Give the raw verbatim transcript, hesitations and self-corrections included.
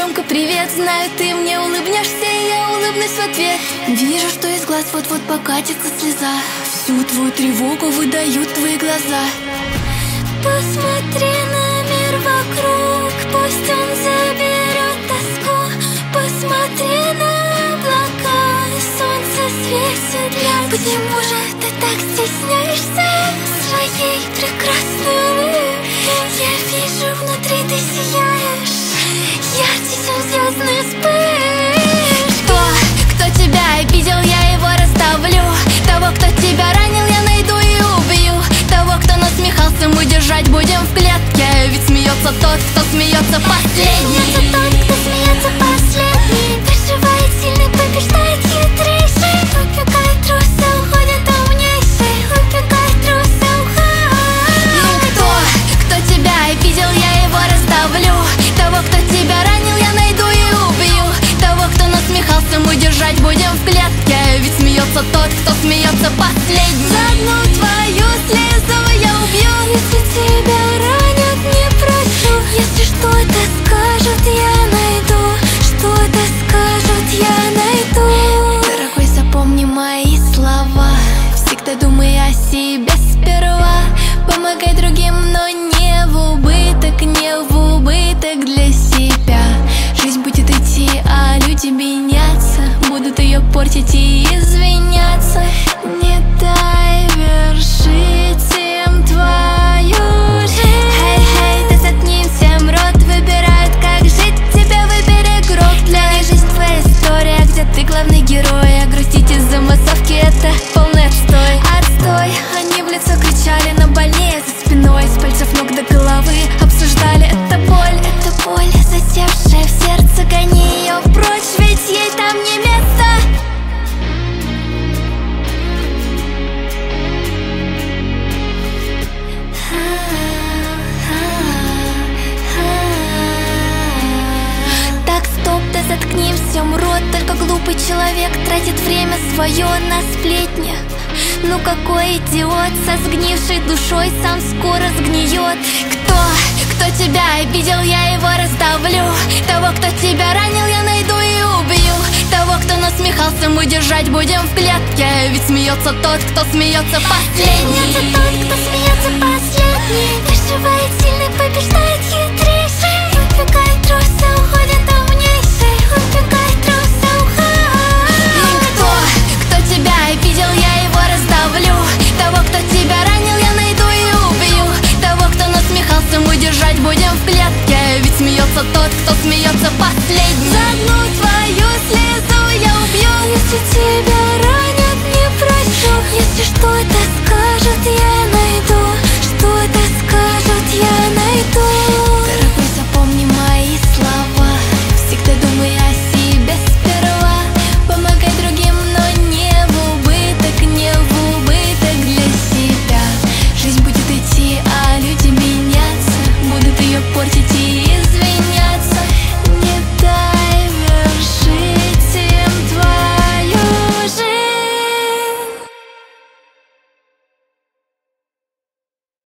громко привет. Знаю, ты мне улыбнешься, и я улыбнусь в ответ. Вижу, что из глаз вот-вот покатится слеза. Всю твою тревогу выдают твои глаза. Посмотри на мир вокруг, пусть он заберет тоску. Посмотри на облака, солнце светит для тебя. Почему же ты так стесняешься своей прекрасной улыбки? Я вижу, внутри ты сияешь ярче, чем звездные вспышки. Кто, кто тебя обидел, я его расставлю. Того, кто тебя ранил, я найду и убью. Того, кто насмехался, мы держать будем в клетке. Ведь смеется тот, кто смеется последний. Смеется тот, кто смеется последний. Переживает сильный, побеждает хитрейший. Убегает труса, уходит умнейший. Убегает труса, уходит. Кто, кто тебя обидел, я его расставлю. Того, кто тебя ранил, я найду и убью. Того, кто насмехался, мы держать будем в клетке. Ведь смеется тот, кто смеется последний. За одну твою слезу я убью. Если тебя ранят, не прощу. Если что-то скажут, я найду. Что-то скажут, я найду. Дорогой, запомни мои слова. Всегда думай о себе сперва. Помогай другим, но не в убыток, не в убыток для себя. Жизнь будет идти, а люди меняться. Будут ее портить и извиняться. Не дай вершить им твою жизнь. Хей-хей, да заткни всем рот. Выбирают, как жить, тебя выбери гроб. Для них жизнь твоя история, где ты главный герой. А грустить из-за массовки — это полный отстой. Отстой, они в лицо кричали, но больнее за спиной. С пальцев ног до головы обсуждали. Это боль, Это боль, засевшая в сердце. Гони ее прочь, ведь ей там не место. так, стоп, да заткни всем рот. Только глупый человек тратит время свое на сплетни. Ну какой идиот со сгнившей душой сам скоро сгниет. Кто, кто тебя обидел, я его расставлю. Того, кто тебя ранил, я найду и убью. Того, кто насмехался, мы держать будем в клетке. Ведь смеется тот, кто смеется последний. Смеется тот, кто смеется последний. Переживает сильный, побеждает хитрейший. Убегает труса, уходит умнейший. Убегает труса, уходит. Кто, кто тебя обидел, я его расставлю. Того, кто тебя ранил, я найду и убью. Того, кто насмехался, мы держать будем в клетке. Ведь смеется тот, кто смеется